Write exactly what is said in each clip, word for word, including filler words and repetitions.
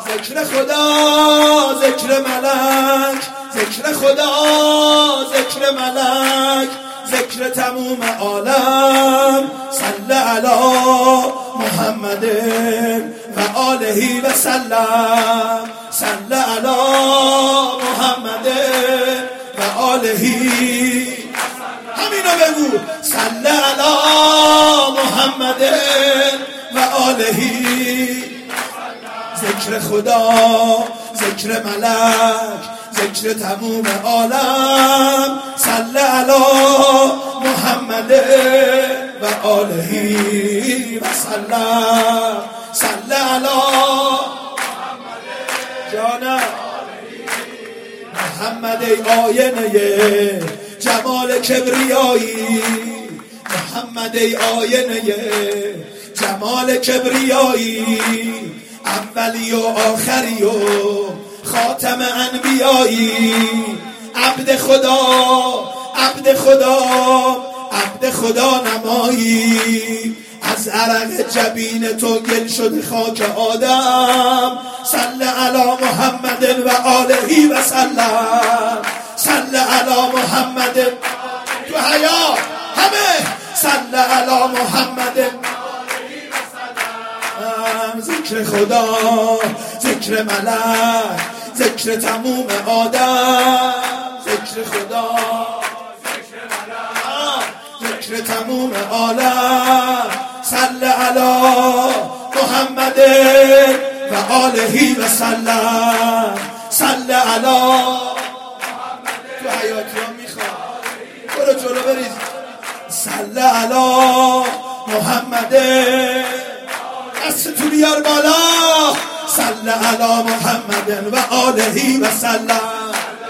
ذکر خدا ذکر ملک، ذکر خدا ذکر ملک، ذکر تموم عالم. صل علی محمد و آله و سلم، صل علی محمد و آله. همینو بگو، صل علی محمد و آله. ذکر خدا ذکر ملک، ذکر تموم عالم. صل علی محمد و آله و سلم، صل علی جانم محمد ای آینه جمال کبریایی، محمد ای آینه جمال کبریایی، اولی و آخری و خاتم انبیایی. عبد خدا عبد خدا عبد خدا نمایی، از عرق جبین تو گل شده خاک آدم. صل علی محمد و آله و سلم، صل علی محمد تو حیات همه، صل علی محمد. ذکر خدا ذکر ملک، ذکر تموم آدم. ذکر خدا ذکر تموم عالم. صل علی محمد و آله و سلم، صل علی تو حیاتی ها میخواد برو جلو بریز. صل علی محمد، دست تو بیار بالا. صل علی محمد و آله و سلم.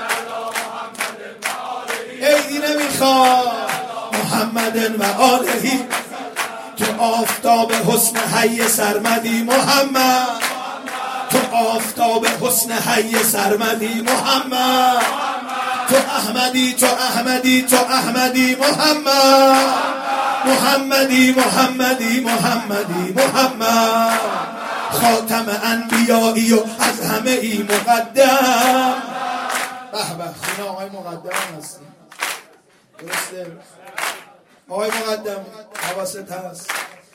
عیدی نمیخواد محمد و آله، تو آفتاب حسن حی سرمدی محمد، تو آفتاب حسن حی سرمدی محمد، تو احمدی تو احمدی تو احمدی محمد، محمدی محمدی محمدی محمد، خاتم انبیایی و از همه ای مقدم. به به خونه آقای مقدم هستی، درسته آقای مقدم، حواست هست.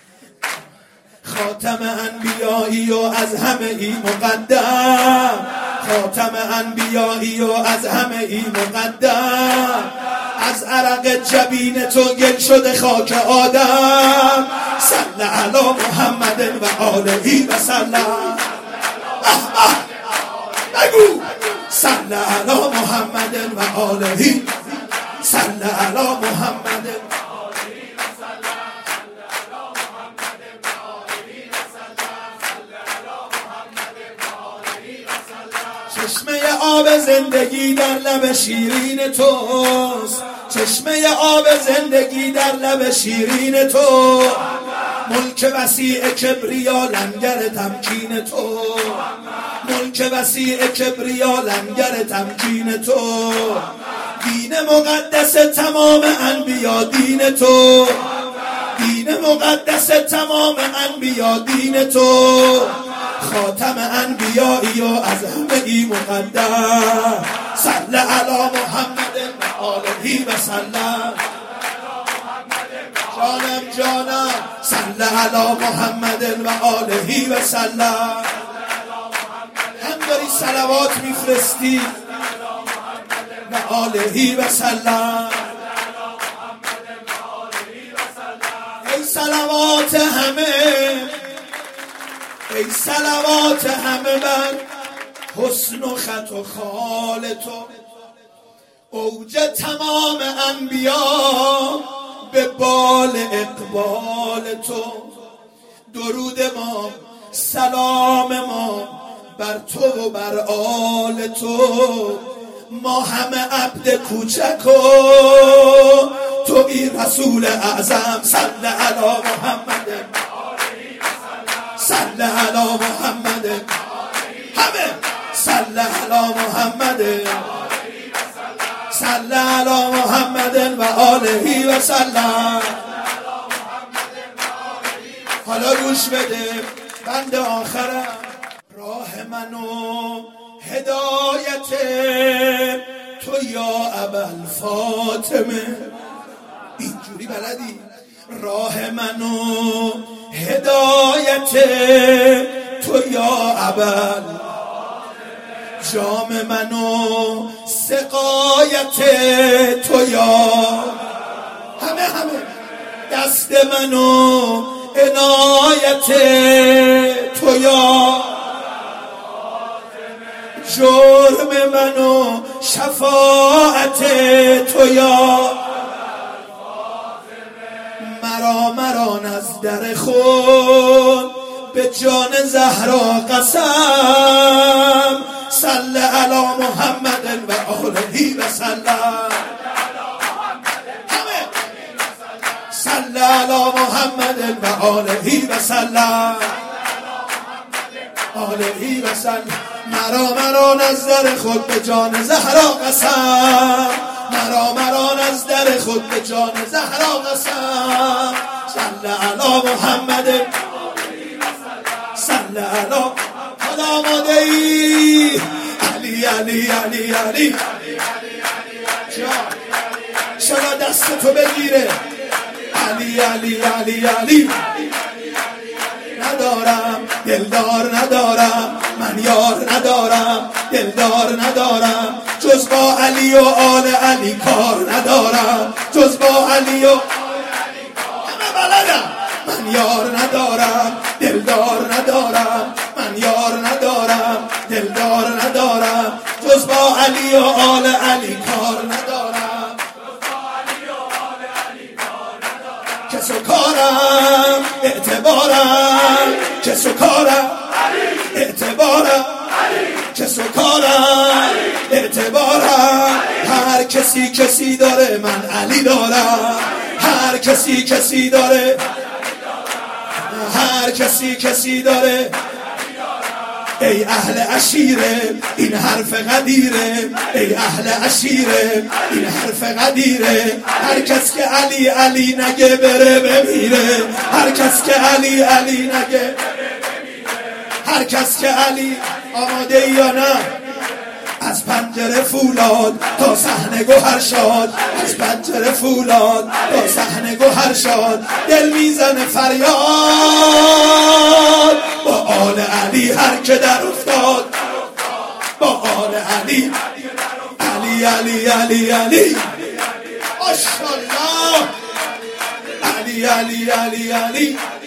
خاتم انبیایی و از همه ای مقدم، خاتم انبیایی و از همه ای مقدم، از عرق جبین تو گل شده خاک آدم. صل علی محمد و آله و سلم. بگو صل علی محمد و آله، صل علی محمد. چشمه آب زندگی در لب شیرین توست، چشمه آب زندگی در لب شیرین تو، ملک وسیع کبریا لنگر تمکین تو، ملک وسیع کبریا لنگر تمکین تو، دین مقدس تمام انبیا دین تو، دین مقدس تمام انبیا دین تو، خاتم انبیایی و از همه ای مقدم. صل علی محمد و آله و سلم. جانم جانم صل علی محمد و آله و سلم. هم داری صلوات میفرستی و آله و سلم. ای صلوات همه، ای صلوات همه بر حسن و خط و خال تو، اوج تمام انبیا به بال اقبال تو، درود ما سلام ما بر تو و بر آل تو، ما همه عبد کوچک و تو ای رسول اعظم. صل علی محمد، صل علی محمد، همه صل علی محمد، صل علی محمد و آله و سلم. حالا گوش بده بند آخرم. راه منو هدایت تو یا ابوالفاطمه. اینجوری بلدی؟ راه منو هدایت تو یا ابوالفاطمه، جام منو سقایت تو یا همه همه دست منو عنایت تو یا جرم منو شفاعت تو یا مرا مرا نزدر خود به جان زهرا قسم صل علی محمد و آله و سلم. همه صل علی محمد و آله و سلم آله و سلم. مرا مرا نزدر خود به جان زهرا قسم، مرا مرا نزدر خود به جان زهرا قسم. صل علی محمد صل علی خدا ماده ای علی علی علی علی شما دست تو بگیره علی علی علی علی. ندارم دلدار ندارم من یار ندارم دلدار ندارم جز با علی و آل علی کار ندارم جز با علی و همه بلدم. من یار ندارم دلدار ندارم من یار ندارم دلدار ندارم جز با علی و آل علی کار ندارم کس و کارم اعتبارم کس و کارم اعتبارم کس و کارم اعتبارم. هر کسی کسی داره من علی دارم، هر کسی کسی داره هر کسی کسی داره. ای اهل عشیره این حرف قدیره، ای اهل عشیره این حرف قدیره. هر کس که علی علی نگه بره بمیره، هر کس که علی علی نگه هر کس که علی. آماده یا نه؟ از پنجره فولاد تا صحنه گوهر شاد، از پنجره فولاد تا صحنه گوهر شاد. دل میزنه فریاد با آل علی هر که در افتاد، با آل علی علی علی علی علی ماشاءالله علی علی علی علی